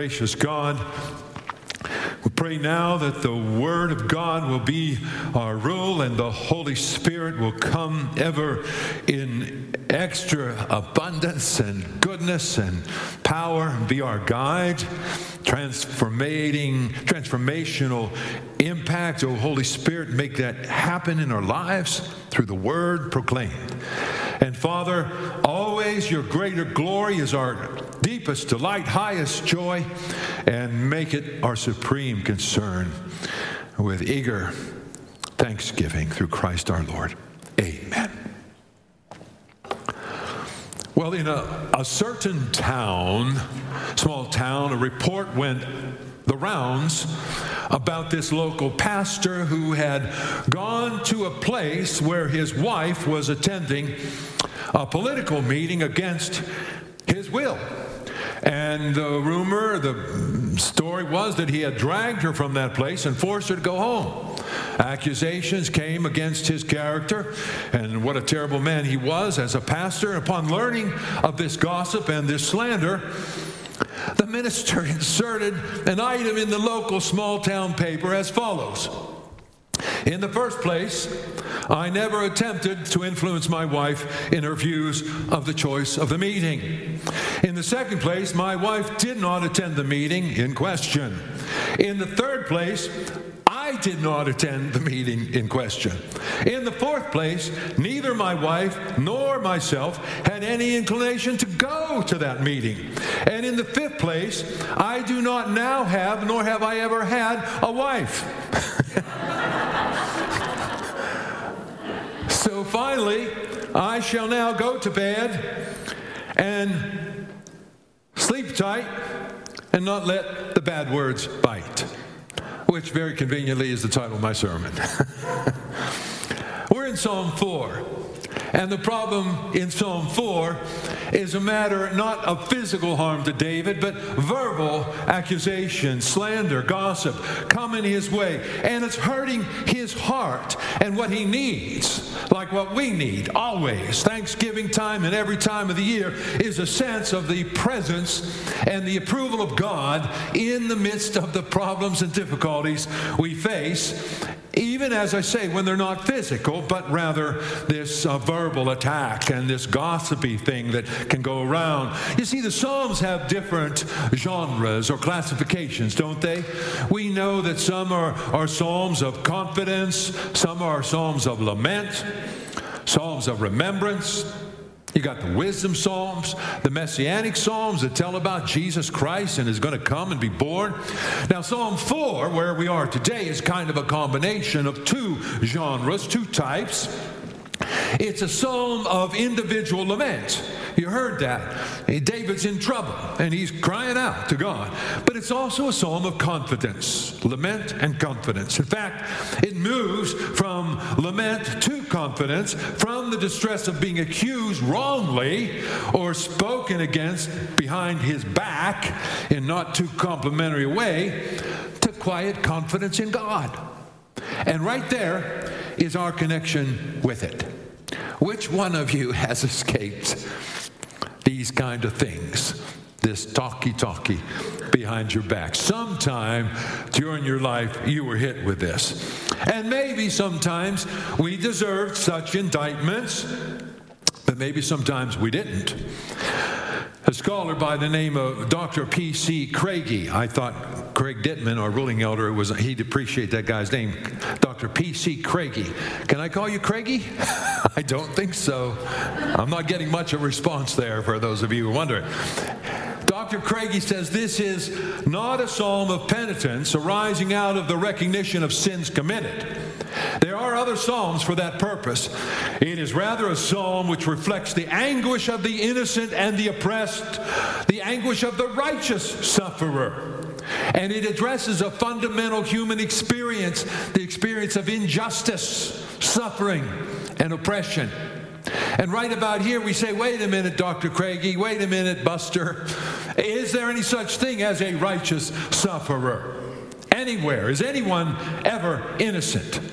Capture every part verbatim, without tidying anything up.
gracious God, we pray now that the Word of God will be our rule and the Holy Spirit will come ever in extra abundance and goodness and power and be our guide, transformating, transformational impact. Oh, Holy Spirit, make that happen in our lives through the Word proclaimed. And Father, always your greater glory is our deepest delight, highest joy, and make it our supreme concern with eager thanksgiving through Christ our Lord. Amen. Well, in a, a certain town, small town, a report went the rounds about this local pastor who had gone to a place where his wife was attending a political meeting against his will. And the rumor, the story was that he had dragged her from that place and forced her to go home. Accusations came against his character and what a terrible man he was as a pastor. Upon learning of this gossip and this slander, the minister inserted an item in the local small-town paper as follows. In the first place, I never attempted to influence my wife in her views of the choice of the meeting. In the second place, my wife did not attend the meeting in question. In the third place, I did not attend the meeting in question. In the fourth place, neither my wife nor myself had any inclination to go to that meeting. And in the fifth place, I do not now have, nor have I ever had, a wife. So finally, I shall now go to bed and sleep tight and not let the bad words bite, which very conveniently is the title of my sermon. We're in Psalm four, and the problem in Psalm four is a matter not of physical harm to David, but verbal accusation, slander, gossip coming his way, and it's hurting his heart. And what he needs, like what we need always, Thanksgiving time and every time of the year, is a sense of the presence and the approval of God in the midst of the problems and difficulties we face, even, as I say, when they're not physical, but rather this uh, verbal attack and this gossipy thing that can go around. You see, the Psalms have different genres or classifications, don't they? We know that some are, are Psalms of confidence, some are Psalms of lament, Psalms of remembrance. You got the wisdom psalms, the messianic psalms that tell about Jesus Christ and is going to come and be born. Now, Psalm four, where we are today, is kind of a combination of two genres, two types. It's a psalm of individual lament. You heard that. David's in trouble, and he's crying out to God. But it's also a psalm of confidence, lament and confidence. In fact, it moves from lament to confidence, from the distress of being accused wrongly or spoken against behind his back in not too complimentary a way, to quiet confidence in God. And right there is our connection with it. Which one of you has escaped these kind of things, this talky-talky behind your back? Sometime during your life, you were hit with this. And maybe sometimes we deserved such indictments, but maybe sometimes we didn't. A scholar by the name of Doctor P C Craigie, I thought Craig Dittman, our ruling elder, was he'd appreciate that guy's name, Doctor P C Craigie. Can I call you Craigie? I don't think so. I'm not getting much of a response there for those of you who are wondering. Doctor Craigie says this is not a psalm of penitence arising out of the recognition of sins committed. There are other psalms for that purpose. It is rather a psalm which reflects the anguish of the innocent and the oppressed, the anguish of the righteous sufferer. And it addresses a fundamental human experience, the experience of injustice, suffering, and oppression. And right about here we say, wait a minute, Doctor Craigie, wait a minute, Buster. Is there any such thing as a righteous sufferer? Anywhere? Is anyone ever innocent?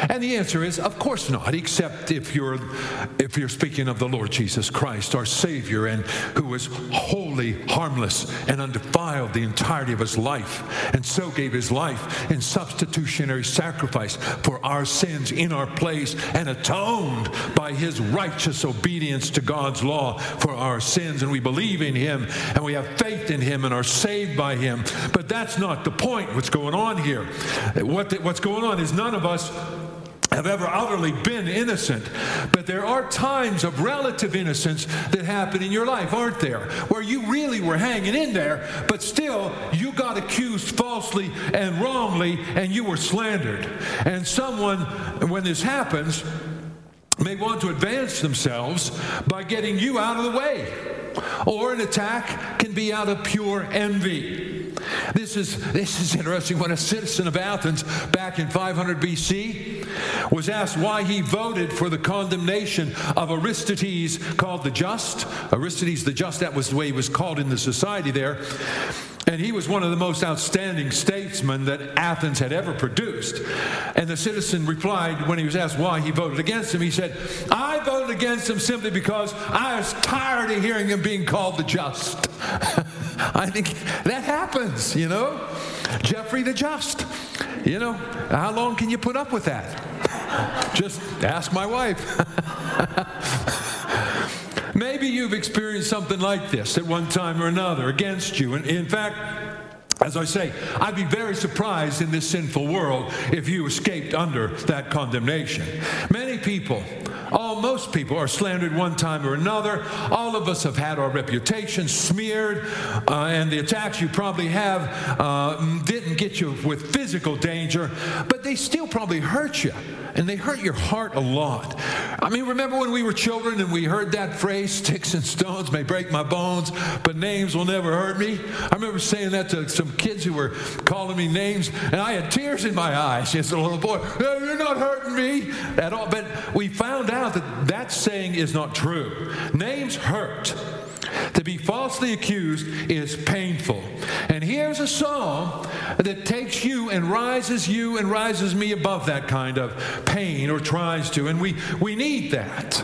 And the answer is, of course not, except if you're if you're speaking of the Lord Jesus Christ, our Savior, and who was wholly harmless and undefiled the entirety of his life, and so gave his life in substitutionary sacrifice for our sins in our place, and atoned by his righteous obedience to God's law for our sins. And we believe in him, and we have faith in him, and are saved by him. But that's not the point. What's going on here? What the, what's going on is none of us have ever utterly been innocent, but there are times of relative innocence that happen in your life, aren't there? Where you really were hanging in there, but still you got accused falsely and wrongly, and you were slandered. And someone, when this happens, may want to advance themselves by getting you out of the way. Or an attack can be out of pure envy. This is this is interesting. When a citizen of Athens back in five hundred B C was asked why he voted for the condemnation of Aristides, called the Just, Aristides the Just, that was the way he was called in the society there. And he was one of the most outstanding statesmen that Athens had ever produced. And the citizen replied, when he was asked why he voted against him, he said, I voted against him simply because I was tired of hearing him being called the Just. I think that happens, you know. Jeffrey the Just. You know, how long can you put up with that? Just ask my wife. Maybe you've experienced something like this at one time or another against you. And in fact, as I say, I'd be very surprised in this sinful world if you escaped under that condemnation. Many people, all most people, are slandered one time or another. All of us have had our reputation smeared, uh, and the attacks you probably have uh, didn't get you with physical danger, but they still probably hurt you, and they hurt your heart a lot. I mean, remember when we were children and we heard that phrase, sticks and stones may break my bones, but names will never hurt me? I remember saying that to some kids who were calling me names, and I had tears in my eyes as a little boy. No, you're not hurting me at all. But we found out that that saying is not true. Names hurt. To be falsely accused is painful. And here's a psalm that takes you and rises you and rises me above that kind of pain, or tries to. And we, we need that.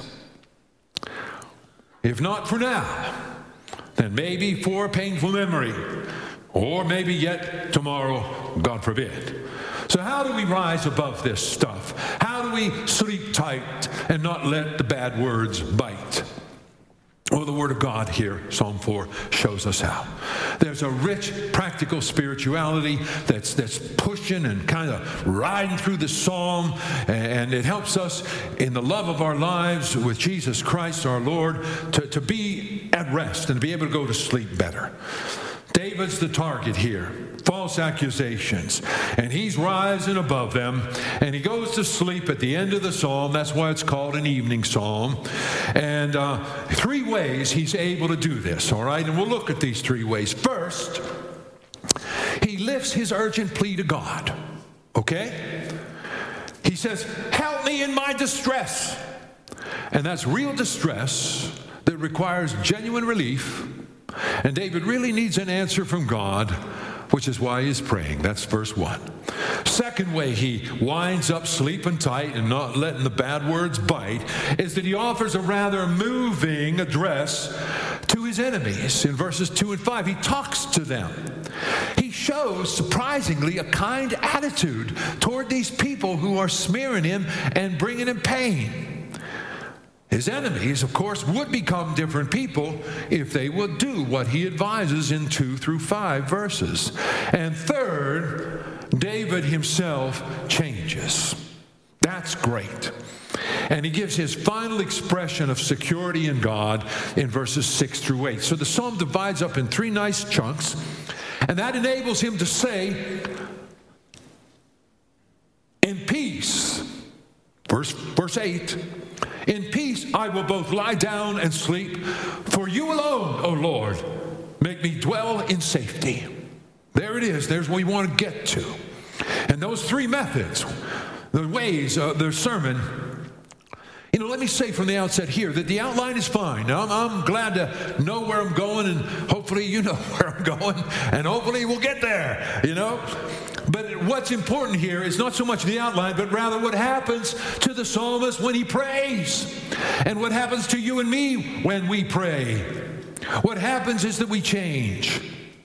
If not for now, then maybe for a painful memory. Or maybe yet tomorrow, God forbid. So how do we rise above this stuff? How do we sleep tight and not let the bad words bite? Well, the Word of God here, Psalm four, shows us how. There's a rich, practical spirituality that's that's pushing and kind of riding through the psalm, and it helps us in the love of our lives with Jesus Christ our Lord to, to be at rest and to be able to go to sleep better. David's the target here. False accusations. And he's rising above them. And he goes to sleep at the end of the psalm. That's why it's called an evening psalm. And uh, three ways he's able to do this, all right? And we'll look at these three ways. First, he lifts his urgent plea to God, okay? He says, help me in my distress. And that's real distress that requires genuine relief. And David really needs an answer from God, which is why he's praying. That's verse one. Second way he winds up sleeping tight and not letting the bad words bite is that he offers a rather moving address to his enemies. In verses two and five, he talks to them. He shows, surprisingly, a kind attitude toward these people who are smearing him and bringing him pain. His enemies, of course, would become different people if they would do what he advises in two through five verses. And third, David himself changes. That's great. And he gives his final expression of security in God in verses six through eight. So the psalm divides up in three nice chunks, and that enables him to say, in peace, verse, verse eight, in peace I will both lie down and sleep, for you alone, O Lord, make me dwell in safety. There it is. There's what we want to get to. And those three methods, the ways, uh, the sermon, you know, let me say from the outset here that the outline is fine. I'm, I'm glad to know where I'm going, and hopefully you know where I'm going, and hopefully we'll get there, you know. But what's important here is not so much the outline, but rather what happens to the psalmist when he prays, and what happens to you and me when we pray. What happens is that we change.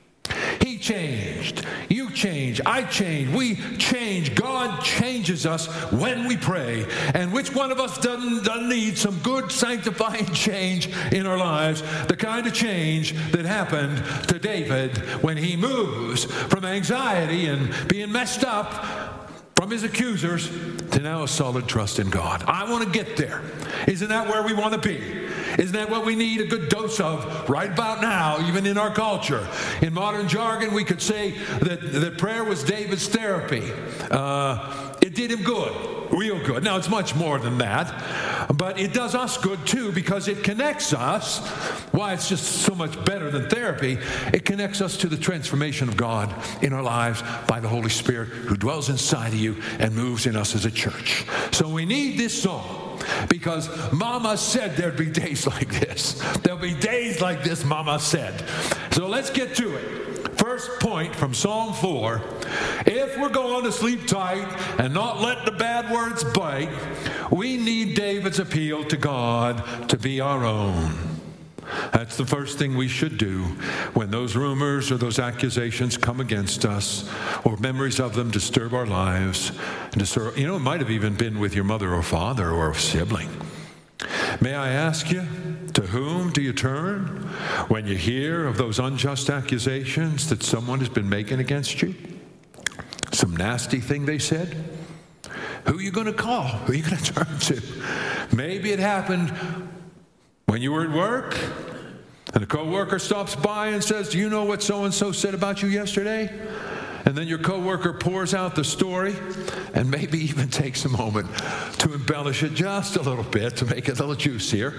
He changed. You change. I change. We change. God changes us when we pray. And which one of us doesn't, doesn't need some good sanctifying change in our lives? The kind of change that happened to David when he moves from anxiety and being messed up from his accusers to now a solid trust in God. I want to get there. Isn't that where we want to be? Isn't that what we need a good dose of right about now, even in our culture? In modern jargon, we could say that, that prayer was David's therapy. Uh, it did him good, real good. Now, it's much more than that, but it does us good too because it connects us. Why it's just so much better than therapy, it connects us to the transformation of God in our lives by the Holy Spirit who dwells inside of you and moves in us as a church. So we need this song. Because Mama said there'd be days like this. There'll be days like this, Mama said. So let's get to it. First point from Psalm four. If we're going to sleep tight and not let the bad words bite, we need David's appeal to God to be our own. That's the first thing we should do when those rumors or those accusations come against us or memories of them disturb our lives. And disturb, you know, it might have even been with your mother or father or a sibling. May I ask you, to whom do you turn when you hear of those unjust accusations that someone has been making against you? Some nasty thing they said? Who are you going to call? Who are you going to turn to? Maybe it happened when you were at work, and a coworker stops by and says, do you know what so-and-so said about you yesterday? And then your coworker pours out the story and maybe even takes a moment to embellish it just a little bit to make it a little juicier.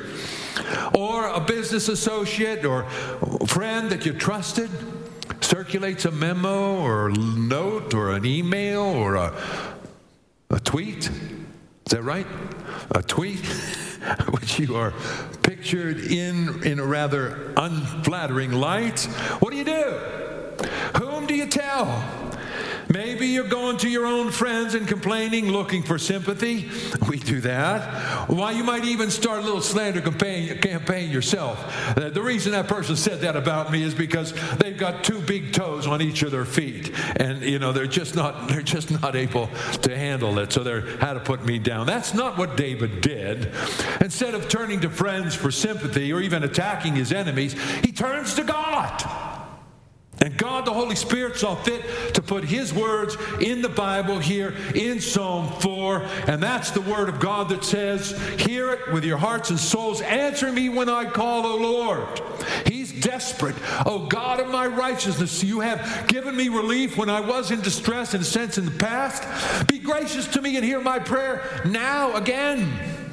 Or a business associate or friend that you trusted circulates a memo or note or an email or a, a tweet. Is that right? A tweet? Which you are pictured in in a rather unflattering light. What do you do? Whom do you tell? Maybe you're going to your own friends and complaining, looking for sympathy. We do that. Why, you might even start a little slander campaign, campaign yourself. Uh, the reason that person said that about me is because they've got two big toes on each of their feet, and you know they're just not they're just not able to handle it. So they're how to put me down. That's not what David did. Instead of turning to friends for sympathy or even attacking his enemies, he turns to God. And God, the Holy Spirit, saw fit to put his words in the Bible here in Psalm four. And that's the word of God that says, hear it with your hearts and souls. Answer me when I call, O Lord. He's desperate. O God of my righteousness, you have given me relief when I was in distress and sense in the past. Be gracious to me and hear my prayer now again.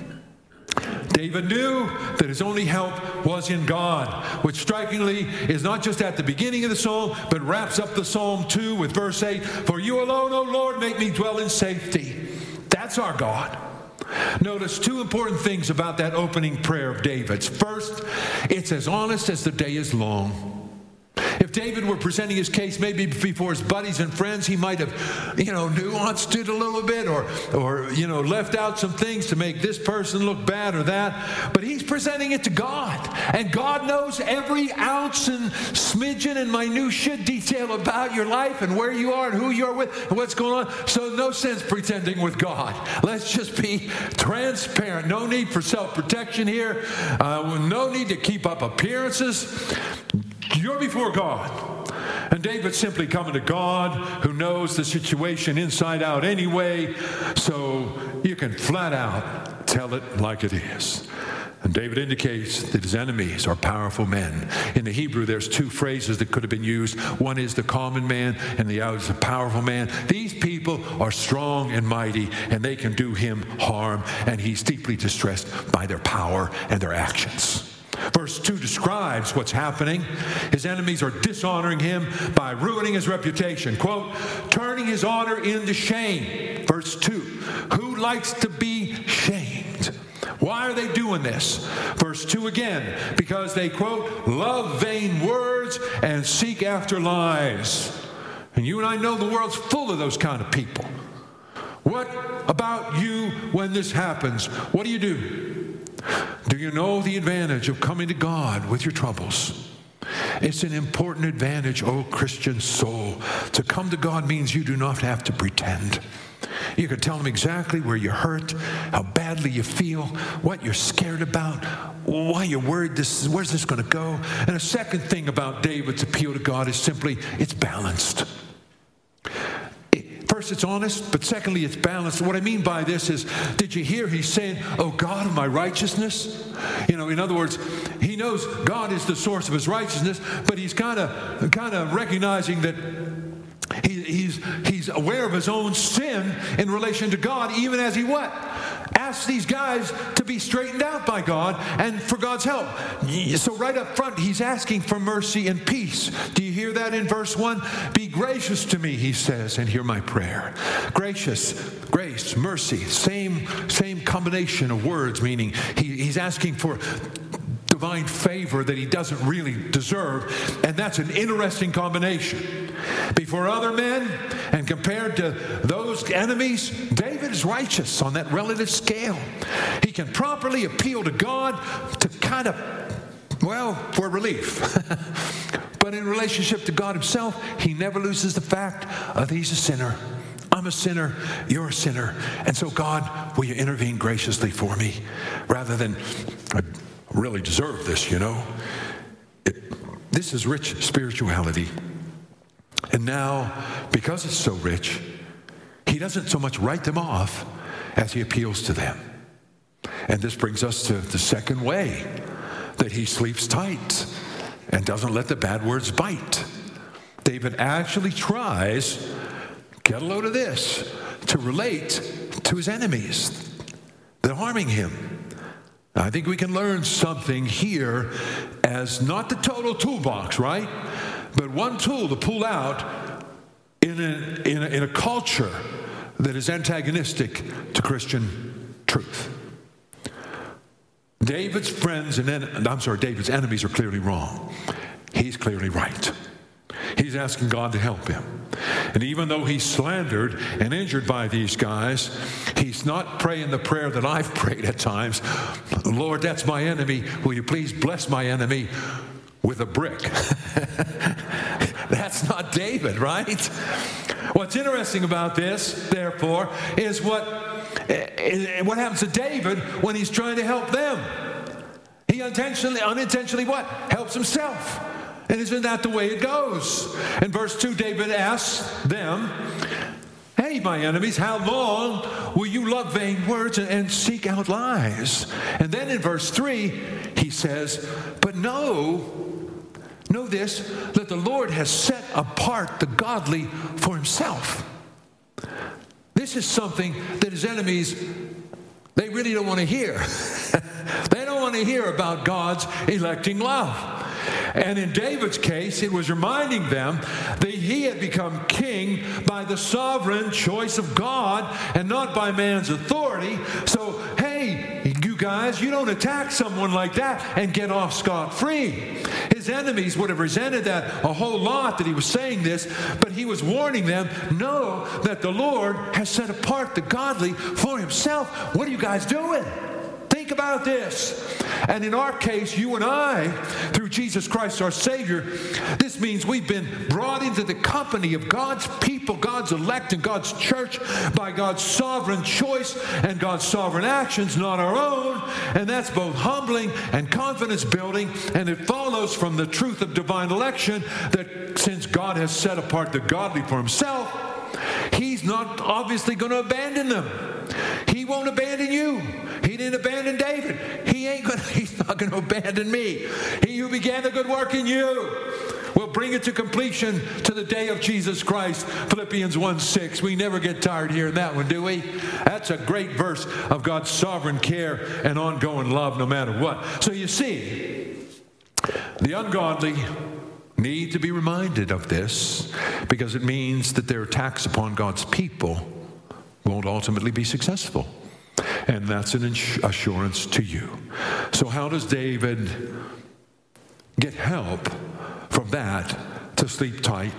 David knew that his only help was in God, which strikingly is not just at the beginning of the psalm, but wraps up the psalm too with verse eight. For you alone, O Lord, make me dwell in safety. That's our God. Notice two important things about that opening prayer of David's. First, it's as honest as the day is long. If David were presenting his case maybe before his buddies and friends, he might have, you know, nuanced it a little bit or, or, you know, left out some things to make this person look bad or that. But he's presenting it to God. And God knows every ounce and smidgen and minutia detail about your life and where you are and who you are with and what's going on. So no sense pretending with God. Let's just be transparent. No need for self-protection here. Uh, no need to keep up appearances. You're before God. And David's simply coming to God who knows the situation inside out anyway, so you can flat out tell it like it is. And David indicates that his enemies are powerful men. In the Hebrew, there's two phrases that could have been used. One is the common man, and the other is the powerful man. These people are strong and mighty, and they can do him harm, and he's deeply distressed by their power and their actions. Verse two describes what's happening. His enemies are dishonoring him by ruining his reputation. Quote, turning his honor into shame. Verse two, who likes to be shamed? Why are they doing this? Verse two again, because they, quote, love vain words and seek after lies. And you and I know the world's full of those kind of people. What about you when this happens? What do you do? Do you know the advantage of coming to God with your troubles? It's an important advantage, oh Christian soul. To come to God means you do not have to pretend. You can tell him exactly where you're hurt, how badly you feel, what you're scared about, why you're worried, this, where's this going to go? And a second thing about David's appeal to God is simply, it's balanced. First, it's honest, but secondly, it's balanced. What I mean by this is, did you hear he's saying, oh God of my righteousness? You know, in other words, he knows God is the source of his righteousness, but he's kind of kind of recognizing that he, he's, he's aware of his own sin in relation to God, even as he what? Asks these guys to be straightened out by God and for God's help. So right up front, he's asking for mercy and peace. Do you hear that in verse one? Be gracious to me, he says, and hear my prayer. Gracious, grace, mercy, same, same combination of words, meaning he, he's asking for divine favor that he doesn't really deserve, and that's an interesting combination. Before other men and compared to those enemies, David is righteous on that relative scale. He can properly appeal to God to kind of, well, for relief. But in relationship to God himself, he never loses the fact that he's a sinner. I'm a sinner, you're a sinner. And so God, will you intervene graciously for me? Rather than, I really deserve this, you know. It, this is rich spirituality. And now, because it's so rich, he doesn't so much write them off as he appeals to them. And this brings us to the second way, that he sleeps tight and doesn't let the bad words bite. David actually tries, get a load of this, to relate to his enemies. They're harming him. I think we can learn something here as not the total toolbox, right? But one tool to pull out in a, in a, in a culture that is antagonistic to Christian truth. David's friends and, en- I'm sorry, David's enemies are clearly wrong. He's clearly right. He's asking God to help him. And even though he's slandered and injured by these guys, he's not praying the prayer that I've prayed at times. Lord, that's my enemy. Will you please bless my enemy with a brick? That's not David, right? What's interesting about this, therefore, is what, what happens to David when he's trying to help them. He unintentionally, unintentionally what? Helps himself. And isn't that the way it goes? In verse two, David asks them, hey, my enemies, how long will you love vain words and seek out lies? And then in verse three, he says, but know, know this, that the Lord has set apart the godly for himself. This is something that his enemies, they really don't want to hear. They don't want to hear about God's electing love. And in David's case, it was reminding them that he had become king by the sovereign choice of God and not by man's authority. So, hey, you guys, you don't attack someone like that and get off scot-free. His enemies would have resented that a whole lot, that he was saying this, but he was warning them, know that the Lord has set apart the godly for himself. What are you guys doing? Think about this. And in our case, you and I, through Jesus Christ our Savior, this means we've been brought into the company of God's people, God's elect, and God's church by God's sovereign choice and God's sovereign actions, not our own. And that's both humbling and confidence building. And it follows from the truth of divine election that since God has set apart the godly for himself, he's not obviously going to abandon them. He won't abandon you. He didn't abandon David. He ain't gonna, he's not going to abandon me. He who began the good work in you will bring it to completion to the day of Jesus Christ. Philippians one six. We never get tired hearing that one, do we? That's a great verse of God's sovereign care and ongoing love no matter what. So you see, the ungodly need to be reminded of this because it means that their attacks upon God's people won't ultimately be successful. And that's an assurance to you. So how does David get help from that to sleep tight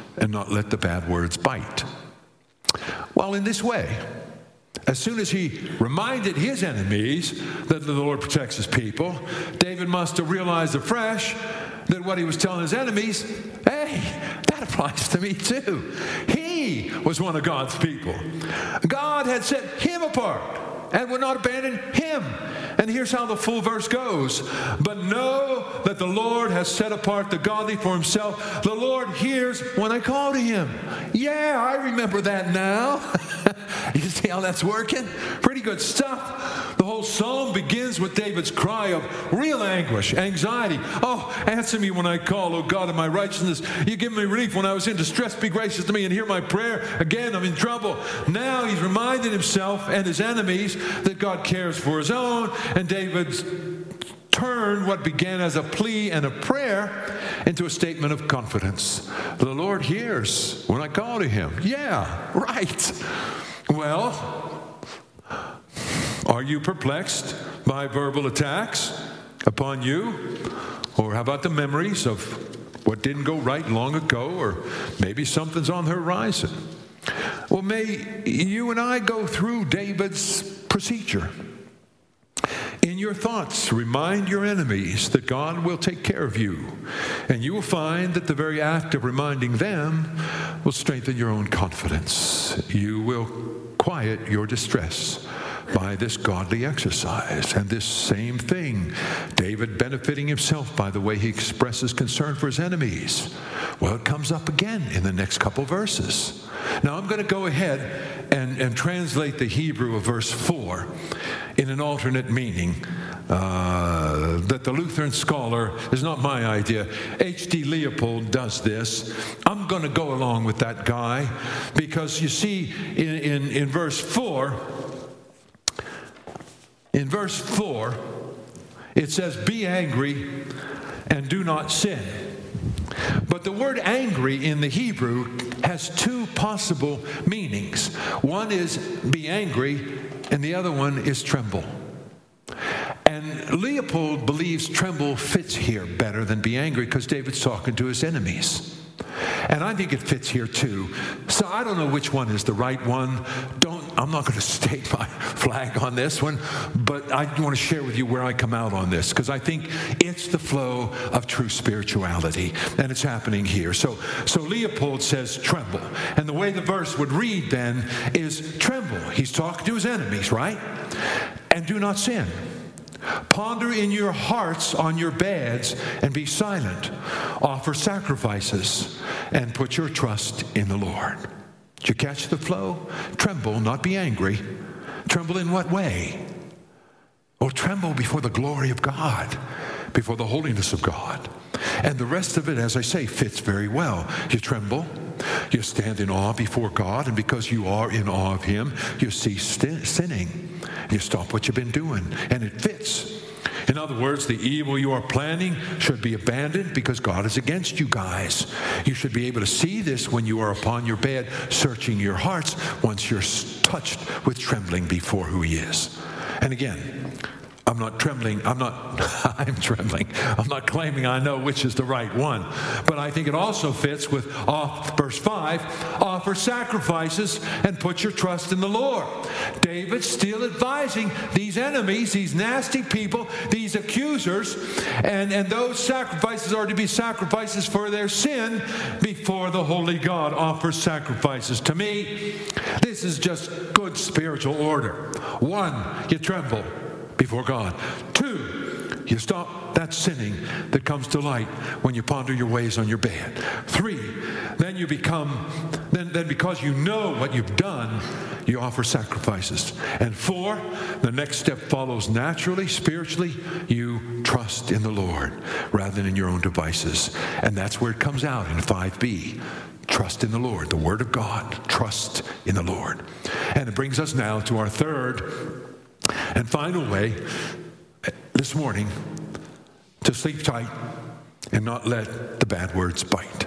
and not let the bad words bite. Well, in this way, as soon as he reminded his enemies that the Lord protects his people, David must have realized afresh that what he was telling his enemies, hey, that applies to me too. He was one of God's people. God had set him apart and would not abandon him. And here's how the full verse goes. But know that the Lord has set apart the godly for himself. The Lord hears when I call to him. Yeah, I remember that now. You see how that's working? Pretty good stuff. The whole psalm begins with David's cry of real anguish, anxiety. Oh, answer me when I call, O God of my righteousness. You give me relief when I was in distress. Be gracious to me and hear my prayer. Again, I'm in trouble. Now he's reminding himself and his enemies that God cares for his own. And David's turned what began as a plea and a prayer into a statement of confidence. The Lord hears when I call to him. Yeah, right. Well, are you perplexed by verbal attacks upon you? Or how about the memories of what didn't go right long ago? Or maybe something's on the horizon. Well, may you and I go through David's procedure. In your thoughts, remind your enemies that God will take care of you. And you will find that the very act of reminding them will strengthen your own confidence. You will quiet your distress by this godly exercise. And this same thing, David benefiting himself by the way he expresses concern for his enemies. Well, it comes up again in the next couple verses. Now, I'm going to go ahead and, and translate the Hebrew of verse four in an alternate meaning uh, that the Lutheran scholar is not my idea. H D Leopold does this. I'm going to go along with that guy because you see in, in, in verse four, in verse four, it says, be angry and do not sin. But the word angry in the Hebrew has two possible meanings. One is be angry, and the other one is tremble. And Leopold believes tremble fits here better than be angry because David's talking to his enemies. And I think it fits here too. So I don't know which one is the right one. Don't, I'm not going to stake my flag on this one, but I want to share with you where I come out on this because I think it's the flow of true spirituality, and it's happening here. So, so Leopold says tremble. And the way the verse would read then is tremble. He's talking to his enemies, right? And do not sin. Ponder in your hearts on your beds and be silent. Offer sacrifices and put your trust in the Lord. Did you catch the flow? Tremble, not be angry. Tremble in what way? Oh, tremble before the glory of God, before the holiness of God. And the rest of it, as I say, fits very well. You tremble. You stand in awe before God, and because you are in awe of Him, you cease sinning. You stop what you've been doing, and it fits. In other words, the evil you are planning should be abandoned because God is against you guys. You should be able to see this when you are upon your bed, searching your hearts once you're touched with trembling before who He is. And again, I'm not trembling. I'm not, I'm trembling. I'm not claiming I know which is the right one. But I think it also fits with off, verse five, offer sacrifices and put your trust in the Lord. David's still advising these enemies, these nasty people, these accusers, and, and those sacrifices are to be sacrifices for their sin before the holy God. Offer sacrifices. To me, this is just good spiritual order. One, you tremble before God. Two, you stop that sinning that comes to light when you ponder your ways on your bed. Three, then you become, then, then because you know what you've done, you offer sacrifices. And four, the next step follows naturally, spiritually, you trust in the Lord rather than in your own devices. And that's where it comes out in five B. Trust in the Lord, the Word of God. Trust in the Lord. And it brings us now to our third and final way this morning to sleep tight and not let the bad words bite.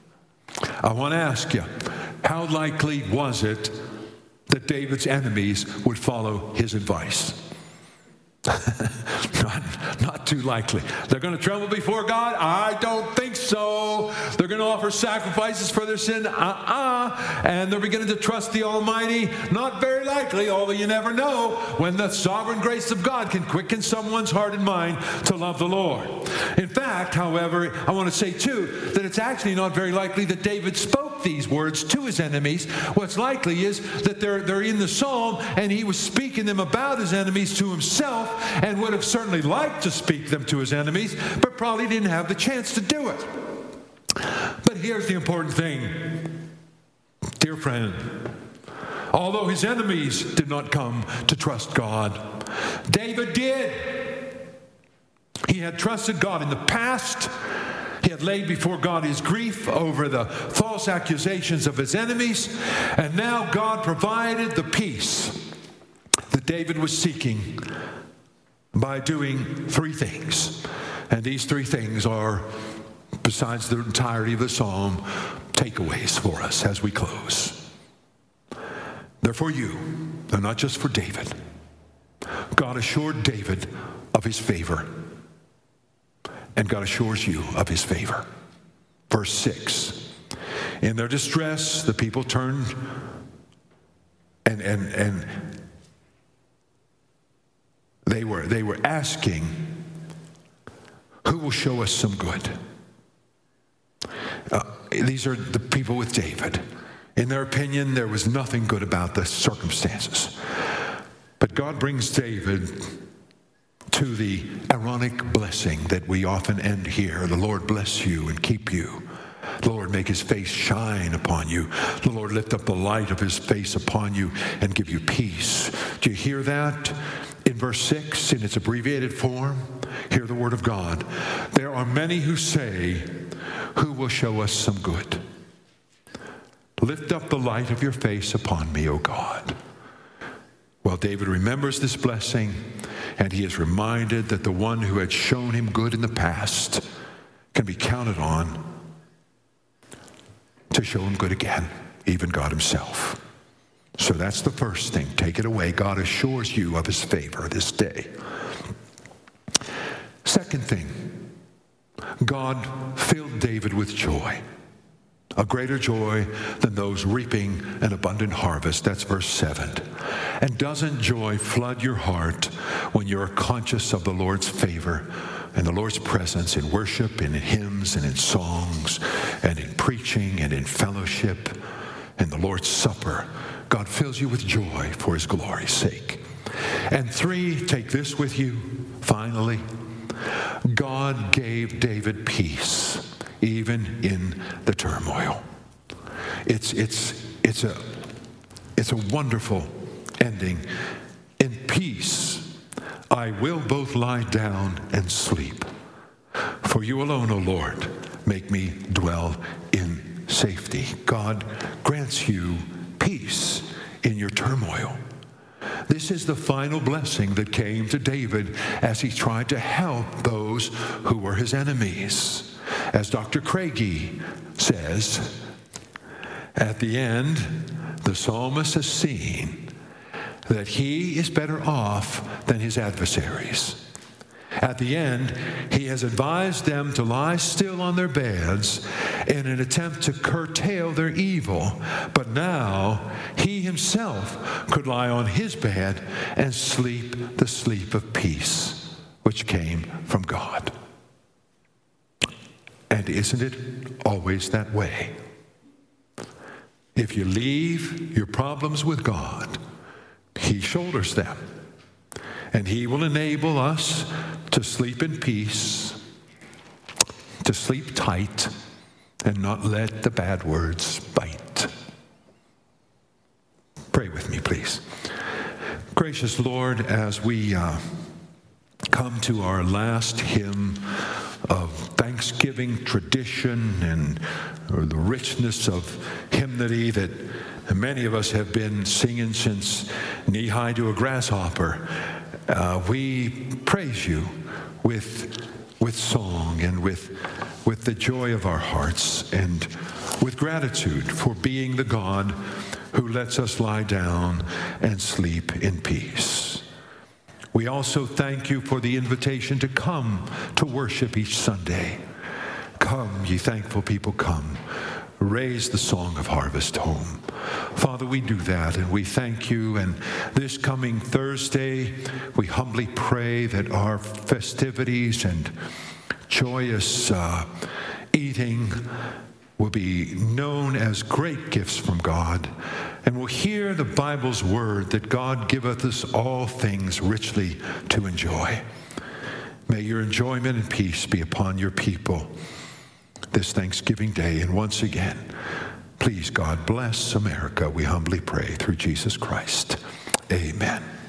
I want to ask you, how likely was it that David's enemies would follow his advice? not, not Not too likely. They're going to tremble before God? I don't think so. They're going to offer sacrifices for their sin? Uh-uh. And they're beginning to trust the Almighty? Not very likely, although you never know when the sovereign grace of God can quicken someone's heart and mind to love the Lord. In fact, however, I want to say too that it's actually not very likely that David spoke these words to his enemies. What's likely is that they're, they're in the psalm and he was speaking them about his enemies to himself and would have certainly liked to speak them to his enemies, but probably didn't have the chance to do it. But here's the important thing, dear friend. Although his enemies did not come to trust God, David did. He had trusted God in the past. He had laid before God his grief over the false accusations of his enemies, and now God provided the peace that David was seeking by doing three things. And these three things are, besides the entirety of the psalm, takeaways for us as we close. They're for you. They're not just for David. God assured David of his favor. And God assures you of his favor. Verse six. In their distress, the people turned and and and they were they were asking, who will show us some good? Uh, these are the people with David. In their opinion, there was nothing good about the circumstances. But God brings David to the ironic blessing that we often end here. The Lord bless you and keep you. The Lord make his face shine upon you. The Lord lift up the light of his face upon you and give you peace. Do you hear that? In verse six, in its abbreviated form, hear the word of God. There are many who say, who will show us some good? Lift up the light of your face upon me, O God. Well, David remembers this blessing, and he is reminded that the one who had shown him good in the past can be counted on to show him good again, even God himself. So that's the first thing. Take it away. God assures you of his favor this day. Second thing, God filled David with joy. A greater joy than those reaping an abundant harvest. That's verse seven. And doesn't joy flood your heart when you're conscious of the Lord's favor and the Lord's presence in worship, in hymns, and in songs, and in preaching, and in fellowship, and the Lord's Supper? God fills you with joy for his glory's sake. And three, take this with you, finally. God gave David peace, even in the turmoil. It's it's it's a it's a wonderful ending. In peace, I will both lie down and sleep. For you alone, O Lord, make me dwell in safety. God grants you peace in your turmoil. This is the final blessing that came to David as he tried to help those who were his enemies. As Doctor Craigie says, at the end, the psalmist has seen that he is better off than his adversaries. At the end, he has advised them to lie still on their beds in an attempt to curtail their evil. But now, he himself could lie on his bed and sleep the sleep of peace, which came from God. And isn't it always that way? If you leave your problems with God, he shoulders them. And he will enable us to sleep in peace, to sleep tight, and not let the bad words bite. Pray with me, please. Gracious Lord, as we uh, come to our last hymn of Thanksgiving tradition and or the richness of hymnody that many of us have been singing since knee-high to a grasshopper, uh, we praise you with with song and with with the joy of our hearts and with gratitude for being the God who lets us lie down and sleep in peace. We also thank you for the invitation to come to worship each Sunday. Come, ye thankful people, come. Raise the song of harvest home. Father, we do that, and we thank you. And this coming Thursday, we humbly pray that our festivities and joyous uh, eating will be known as great gifts from God, and we'll hear the Bible's word that God giveth us all things richly to enjoy. May your enjoyment and peace be upon your people this Thanksgiving Day. And once again, please, God, bless America, we humbly pray, through Jesus Christ. Amen.